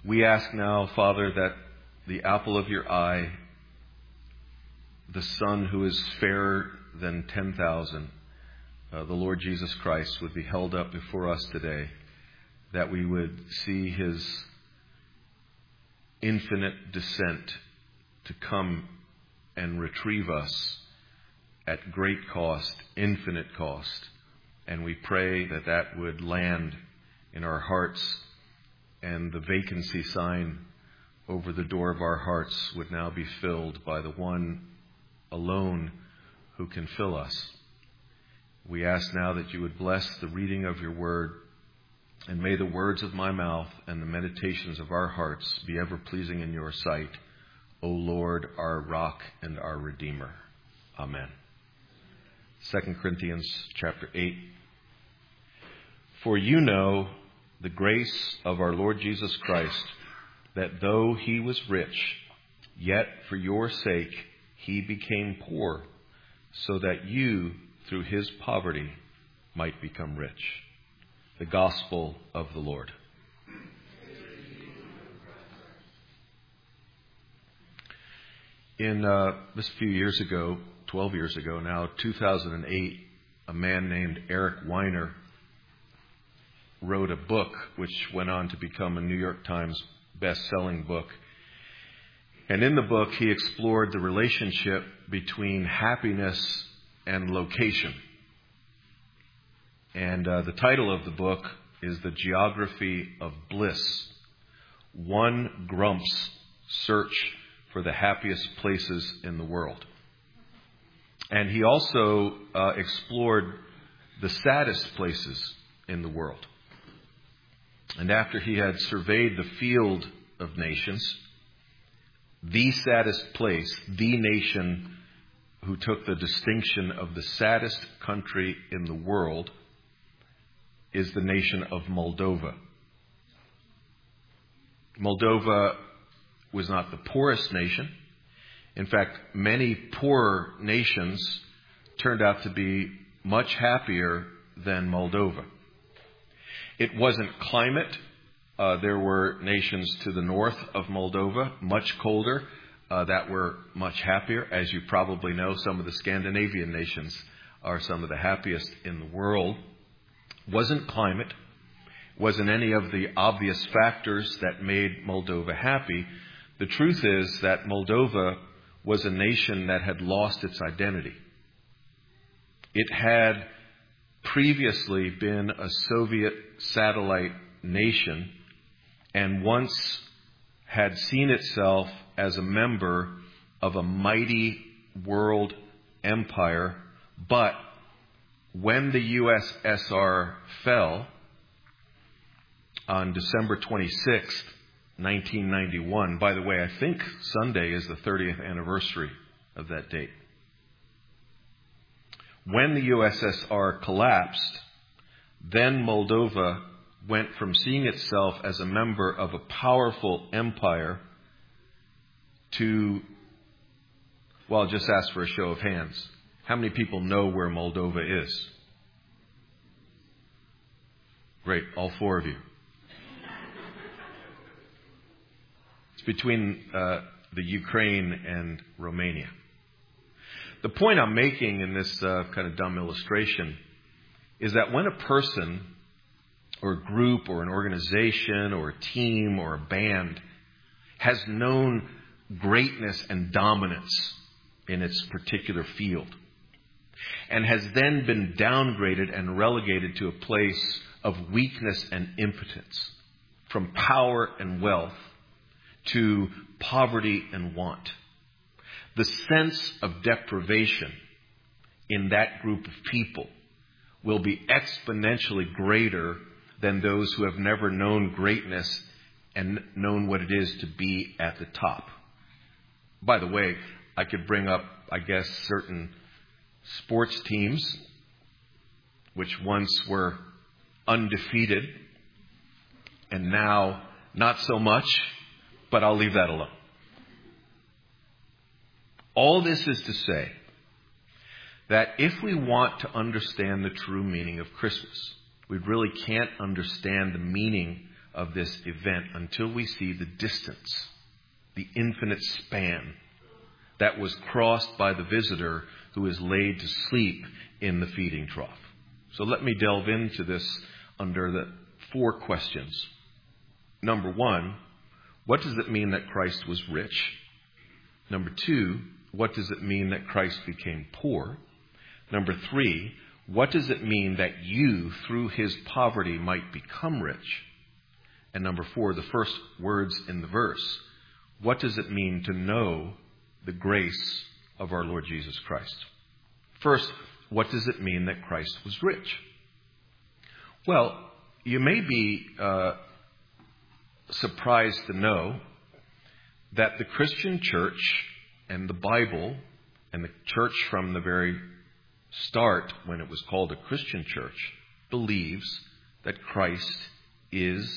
We ask now, Father, that the apple of your eye, the Son who is fairer than 10,000, the Lord Jesus Christ, would be held up before us today, that we would see his infinite descent to come and retrieve us at great cost, infinite cost. And we pray that that would land in our hearts, and the vacancy sign over the door of our hearts would now be filled by the one alone who can fill us. We ask now that you would bless the reading of your word, and may the words of my mouth and the meditations of our hearts be ever pleasing in your sight, O Lord, our rock and our Redeemer. Amen. 2 Corinthians chapter 8. For you know the grace of our Lord Jesus Christ, that though he was rich, yet for your sake he became poor, so that you, through his poverty, might become rich. The Gospel of the Lord. In this few years ago, 12 years ago now, 2008, a man named Eric Weiner wrote a book which went on to become a New York Times best-selling book. And in the book, he explored the relationship between happiness and location. And the title of the book is The Geography of Bliss. One Grump's Search for the Happiest Places in the World. And he also explored the saddest places in the world. And after he had surveyed the field of nations, the saddest place, the nation who took the distinction of the saddest country in the world, is the nation of Moldova. Moldova was not the poorest nation. In fact, many poorer nations turned out to be much happier than Moldova. It wasn't climate. There were nations to the north of Moldova, much colder, that were much happier. As you probably know, some of the Scandinavian nations are some of the happiest in the world. Wasn't climate. Wasn't any of the obvious factors that made Moldova happy. The truth is that Moldova was a nation that had lost its identity. It had previously been a Soviet satellite nation and once had seen itself as a member of a mighty world empire. But when the USSR fell on December 26th, 1991, by the way, I think Sunday is the 30th anniversary of that date. When the USSR collapsed, then Moldova went from seeing itself as a member of a powerful empire to, well, just ask for a show of hands. How many people know where Moldova is? Great, all four of you. It's between the Ukraine and Romania. The point I'm making in this kind of dumb illustration is that when a person or a group or an organization or a team or a band has known greatness and dominance in its particular field and has then been downgraded and relegated to a place of weakness and impotence, from power and wealth to poverty and want, the sense of deprivation in that group of people will be exponentially greater than those who have never known greatness and known what it is to be at the top. By the way, I could bring up, I guess, certain sports teams which once were undefeated and now not so much, but I'll leave that alone. All this is to say that if we want to understand the true meaning of Christmas, we really can't understand the meaning of this event until we see the distance, the infinite span that was crossed by the visitor who is laid to sleep in the feeding trough. So let me delve into this under the 4 questions. Number 1, what does it mean that Christ was rich? Number 2, what does it mean that Christ became poor? Number 3, what does it mean that you, through his poverty, might become rich? And number 4, the first words in the verse, what does it mean to know the grace of our Lord Jesus Christ? First, what does it mean that Christ was rich? Well, you may be surprised to know that the Christian church and the Bible and the church from the very start, when it was called a Christian church, believes that Christ is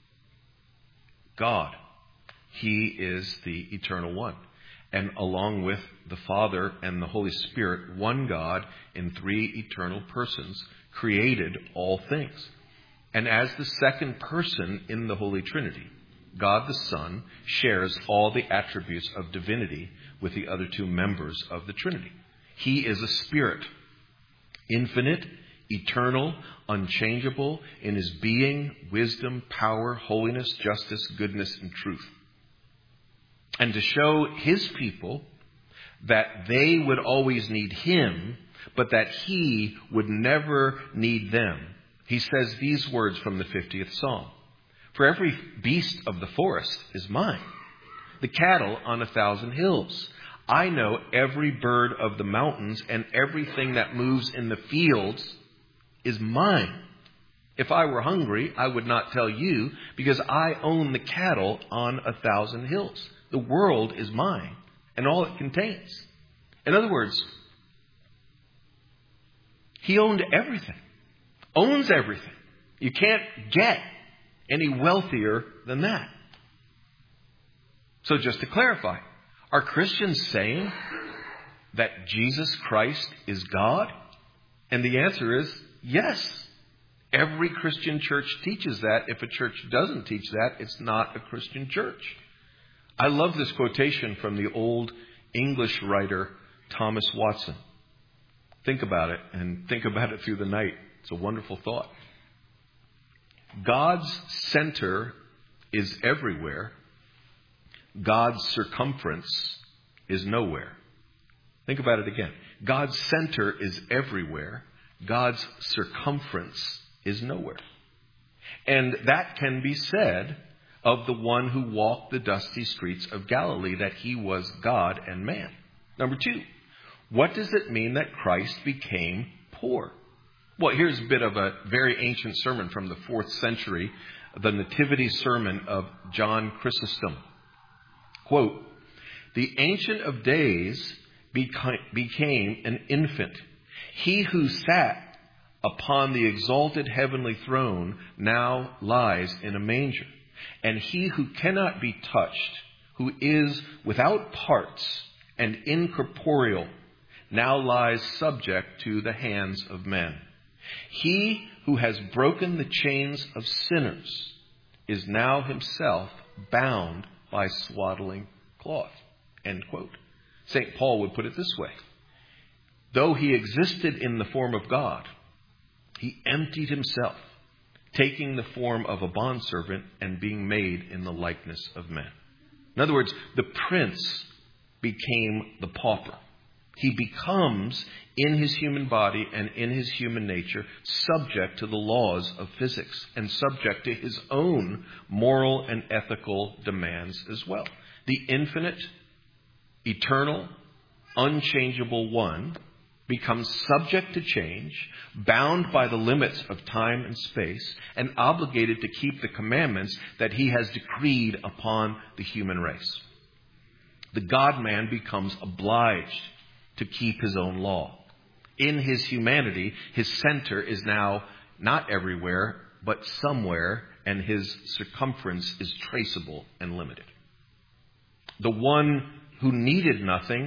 God. He is the eternal one. And along with the Father and the Holy Spirit, one God in 3 eternal persons created all things. And as the second person in the Holy Trinity, God the Son shares all the attributes of divinity with the other 2 members of the Trinity. He is a spirit, infinite, eternal, unchangeable in his being, wisdom, power, holiness, justice, goodness, and truth. And to show his people that they would always need him, but that he would never need them, he says these words from the 50th Psalm. For every beast of the forest is mine, the cattle on 1,000 hills. I know every bird of the mountains, and everything that moves in the fields is mine. If I were hungry, I would not tell you, because I own the cattle on 1,000 hills. The world is mine and all it contains. In other words, he owned everything, owns everything. You can't get any wealthier than that. So just to clarify, are Christians saying that Jesus Christ is God? And the answer is yes. Every Christian church teaches that. If a church doesn't teach that, it's not a Christian church. I love this quotation from the old English writer Thomas Watson. Think about it, and think about it through the night. It's a wonderful thought. God's center is everywhere. God's circumference is nowhere. Think about it again. God's center is everywhere. God's circumference is nowhere. And that can be said of the one who walked the dusty streets of Galilee, that he was God and man. Number 2, what does it mean that Christ became poor? Well, here's a bit of a very ancient sermon from the 4th century, the Nativity Sermon of John Chrysostom. Quote, the Ancient of Days became an infant. He who sat upon the exalted heavenly throne now lies in a manger. And he who cannot be touched, who is without parts and incorporeal, now lies subject to the hands of men. He who has broken the chains of sinners is now himself bound by swaddling cloth. End quote. St. Paul would put it this way. Though he existed in the form of God, he emptied himself, taking the form of a bondservant and being made in the likeness of men. In other words, the prince became the pauper. He becomes, in his human body and in his human nature, subject to the laws of physics and subject to his own moral and ethical demands as well. The infinite, eternal, unchangeable one becomes subject to change, bound by the limits of time and space, and obligated to keep the commandments that he has decreed upon the human race. The God-man becomes obliged to keep his own law. In his humanity, his center is now not everywhere, but somewhere, and his circumference is traceable and limited. The one who needed nothing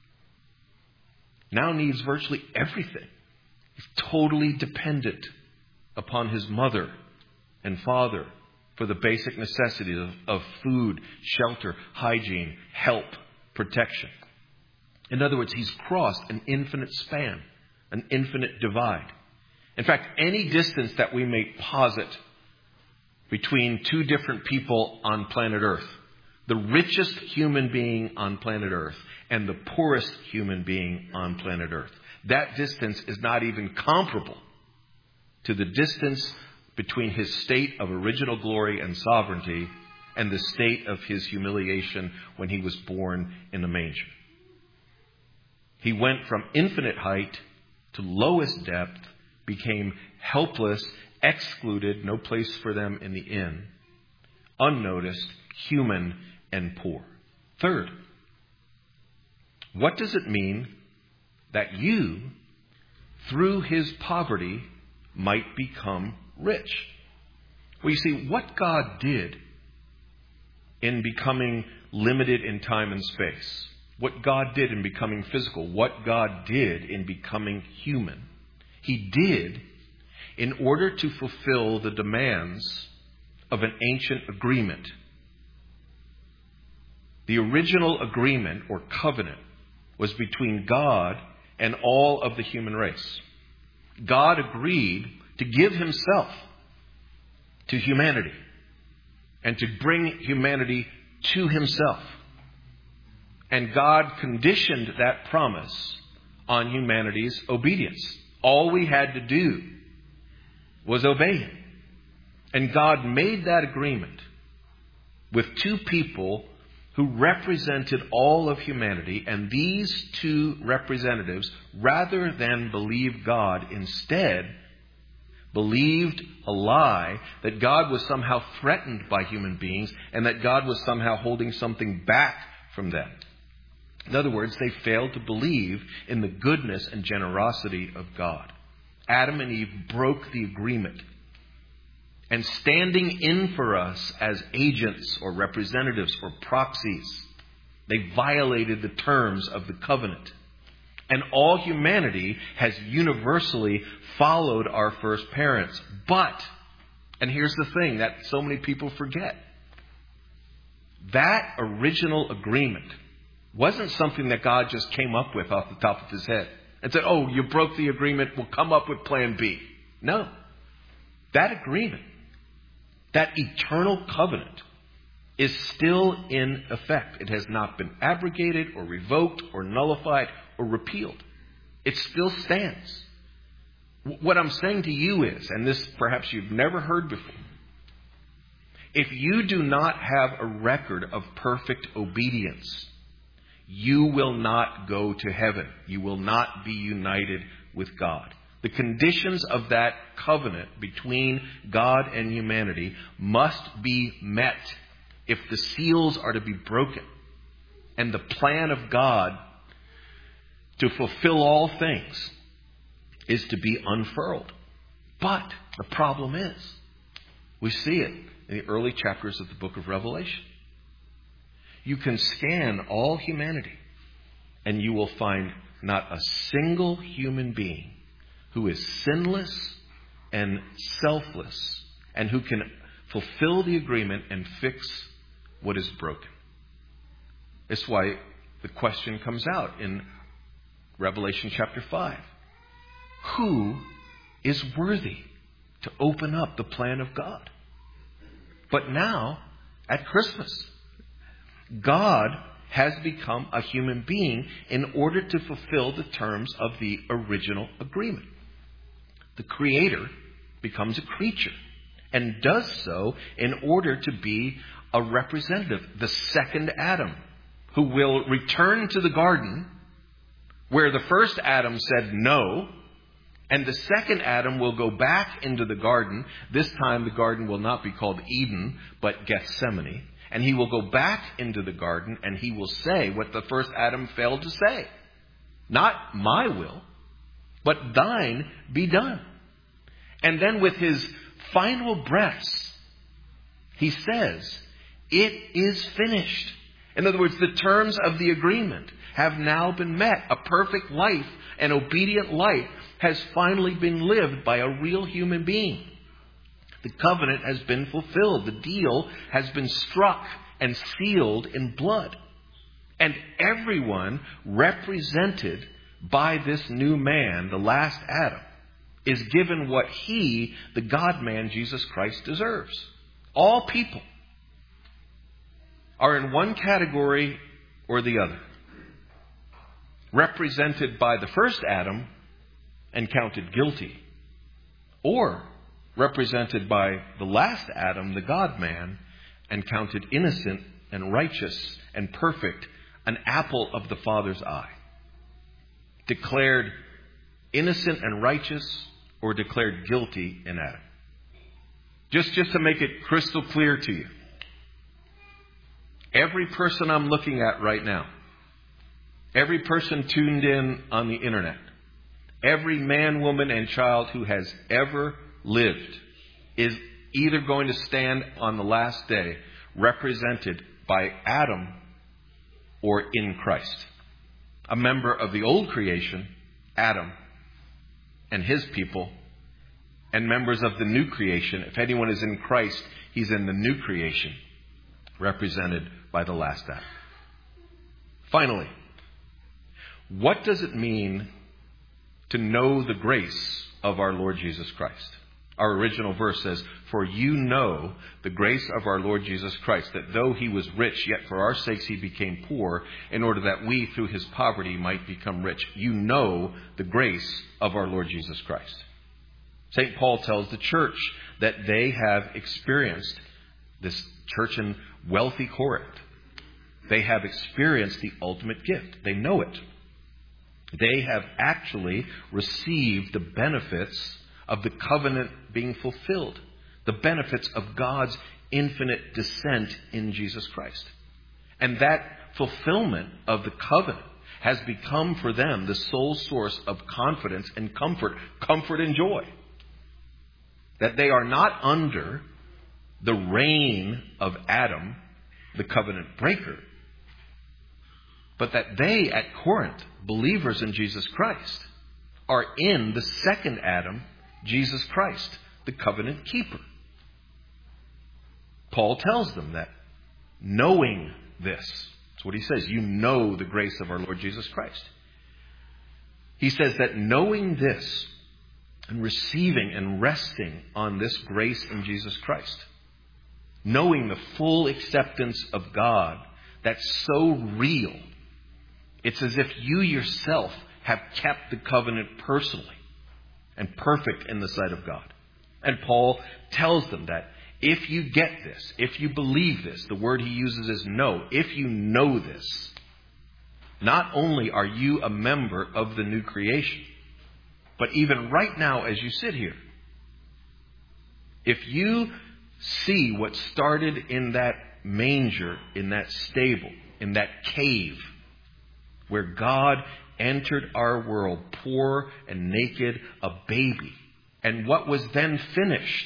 now needs virtually everything. He's totally dependent upon his mother and father for the basic necessities of food, shelter, hygiene, help, protection. In other words, he's crossed an infinite span, an infinite divide. In fact, any distance that we may posit between two different people on planet Earth, the richest human being on planet Earth and the poorest human being on planet Earth, that distance is not even comparable to the distance between his state of original glory and sovereignty and the state of his humiliation when he was born in a manger. He went from infinite height to lowest depth, became helpless, excluded, no place for them in the inn, unnoticed, human, and poor. Third, what does it mean that you, through his poverty, might become rich? Well, you see, what God did in becoming limited in time and space, what God did in becoming physical, what God did in becoming human, he did in order to fulfill the demands of an ancient agreement. The original agreement or covenant was between God and all of the human race. God agreed to give himself to humanity and to bring humanity to himself. And God conditioned that promise on humanity's obedience. All we had to do was obey him. And God made that agreement with two people who represented all of humanity. And these two representatives, rather than believe God, instead believed a lie that God was somehow threatened by human beings and that God was somehow holding something back from them. In other words, they failed to believe in the goodness and generosity of God. Adam and Eve broke the agreement. And standing in for us as agents or representatives or proxies, they violated the terms of the covenant. And all humanity has universally followed our first parents. But, and here's the thing that so many people forget, that original agreement wasn't something that God just came up with off the top of his head and said, oh, you broke the agreement, we'll come up with plan B. No. That agreement, that eternal covenant, is still in effect. It has not been abrogated or revoked or nullified or repealed. It still stands. What I'm saying to you is, and this perhaps you've never heard before, if you do not have a record of perfect obedience, you will not go to heaven. You will not be united with God. The conditions of that covenant between God and humanity must be met if the seals are to be broken and the plan of God to fulfill all things is to be unfurled. But the problem is, we see it in the early chapters of the book of Revelation. You can scan all humanity and you will find not a single human being who is sinless and selfless and who can fulfill the agreement and fix what is broken. That's why the question comes out in Revelation chapter 5. Who is worthy to open up the plan of God? But now, at Christmas, God has become a human being in order to fulfill the terms of the original agreement. The Creator becomes a creature and does so in order to be a representative, the second Adam, who will return to the garden where the first Adam said no, and the second Adam will go back into the garden. This time the garden will not be called Eden, but Gethsemane. And he will go back into the garden and he will say what the first Adam failed to say. Not my will, but thine be done. And then with his final breaths, he says, it is finished. In other words, the terms of the agreement have now been met. A perfect life, an obedient life, has finally been lived by a real human being. The covenant has been fulfilled. The deal has been struck and sealed in blood. And everyone represented by this new man, the last Adam, is given what he, the God-man, Jesus Christ, deserves. All people are in one category or the other. Represented by the first Adam and counted guilty. Or represented by the last Adam, the God-man, and counted innocent and righteous and perfect, an apple of the Father's eye. Declared innocent and righteous or declared guilty in Adam. Just to make it crystal clear to you. Every person I'm looking at right now, every person tuned in on the internet, every man, woman, and child who has ever lived is either going to stand on the last day represented by Adam or in Christ. A member of the old creation, Adam, and his people, and members of the new creation. If anyone is in Christ, he's in the new creation, represented by the last Adam. Finally, what does it mean to know the grace of our Lord Jesus Christ? Our original verse says, "For you know the grace of our Lord Jesus Christ, that though he was rich, yet for our sakes he became poor, in order that we through his poverty might become rich." You know the grace of our Lord Jesus Christ. St. Paul tells the church that they have experienced, this church in wealthy Corinth, they have experienced the ultimate gift. They know it. They have actually received the benefits of the covenant being fulfilled. The benefits of God's infinite descent in Jesus Christ. And that fulfillment of the covenant has become for them the sole source of confidence and comfort and joy. That they are not under the reign of Adam, the covenant breaker, but that they at Corinth, believers in Jesus Christ, are in the second Adam, Jesus Christ, the covenant keeper. Paul tells them that knowing this, that's what he says, you know the grace of our Lord Jesus Christ. He says that knowing this and receiving and resting on this grace in Jesus Christ, knowing the full acceptance of God that's so real, it's as if you yourself have kept the covenant personally and perfect in the sight of God. And Paul tells them that if you get this, if you believe this, the word he uses is know. If you know this, not only are you a member of the new creation, but even right now as you sit here, if you see what started in that manger, in that stable, in that cave, where God entered our world poor and naked, a baby, and what was then finished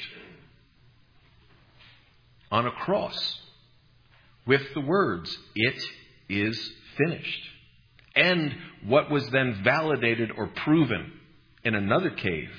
on a cross with the words, "It is finished," and what was then validated or proven in another cave,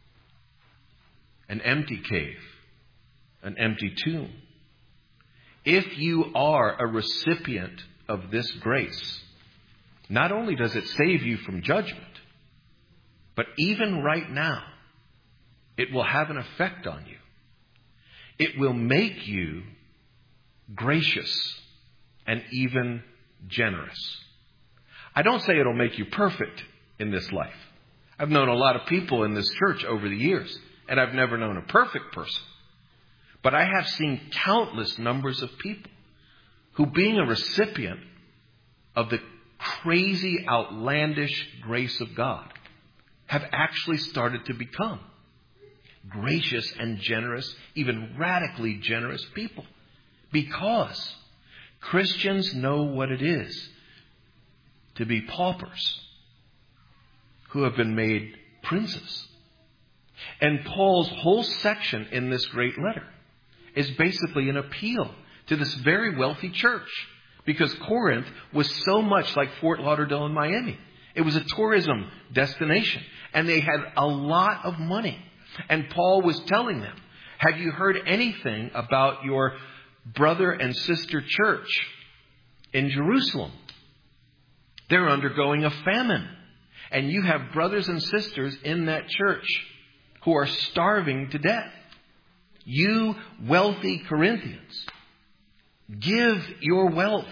an empty cave, an empty tomb. If you are a recipient of this grace, not only does it save you from judgment, but even right now, it will have an effect on you. It will make you gracious and even generous. I don't say it'll make you perfect in this life. I've known a lot of people in this church over the years, and I've never known a perfect person. But I have seen countless numbers of people who, being a recipient of the crazy, outlandish grace of God, have actually started to become gracious and generous, even radically generous people. Because Christians know what it is to be paupers who have been made princes. And Paul's whole section in this great letter is basically an appeal to this very wealthy church. Because Corinth was so much like Fort Lauderdale and Miami. It was a tourism destination. And they had a lot of money. And Paul was telling them, Have you heard anything about your brother and sister church in Jerusalem? They're undergoing a famine. And you have brothers and sisters in that church who are starving to death. You wealthy Corinthians, give your wealth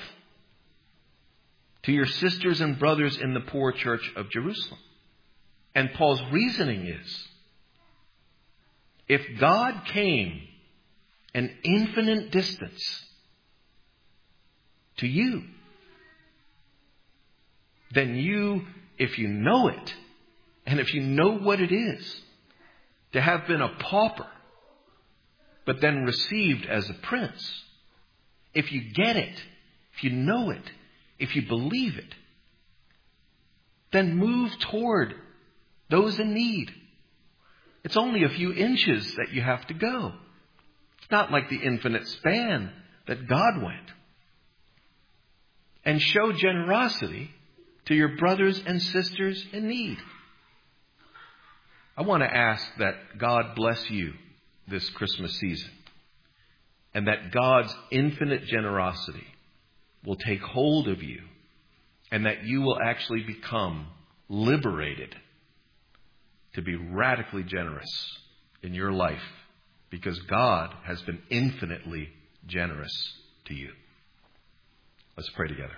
to your sisters and brothers in the poor church of Jerusalem. And Paul's reasoning is, if God came an infinite distance to you, then you, if you know it, and if you know what it is to have been a pauper, but then received as a prince, if you get it, if you know it, if you believe it, then move toward those in need. It's only a few inches that you have to go. It's not like the infinite span that God went. And show generosity to your brothers and sisters in need. I want to ask that God bless you this Christmas season, and that God's infinite generosity will take hold of you, and that you will actually become liberated to be radically generous in your life, because God has been infinitely generous to you. Let's pray together.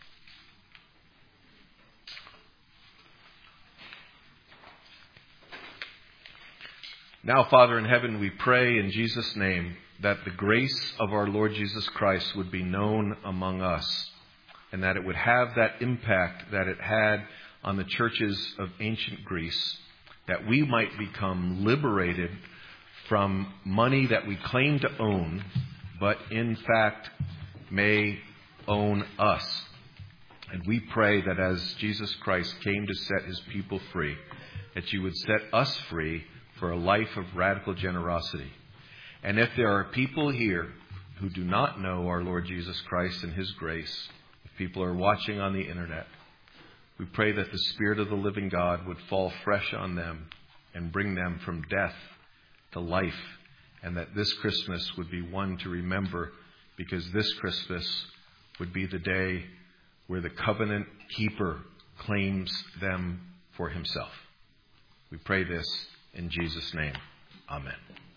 Now, Father in heaven, we pray in Jesus' name that the grace of our Lord Jesus Christ would be known among us, and that it would have that impact that it had on the churches of ancient Greece, that we might become liberated from money that we claim to own, but in fact may own us. And we pray that as Jesus Christ came to set his people free, that you would set us free for a life of radical generosity. And if there are people here who do not know our Lord Jesus Christ and his grace, if people are watching on the internet, we pray that the Spirit of the living God would fall fresh on them and bring them from death to life, and that this Christmas would be one to remember, because this Christmas would be the day where the covenant keeper claims them for himself. We pray this in Jesus' name. Amen.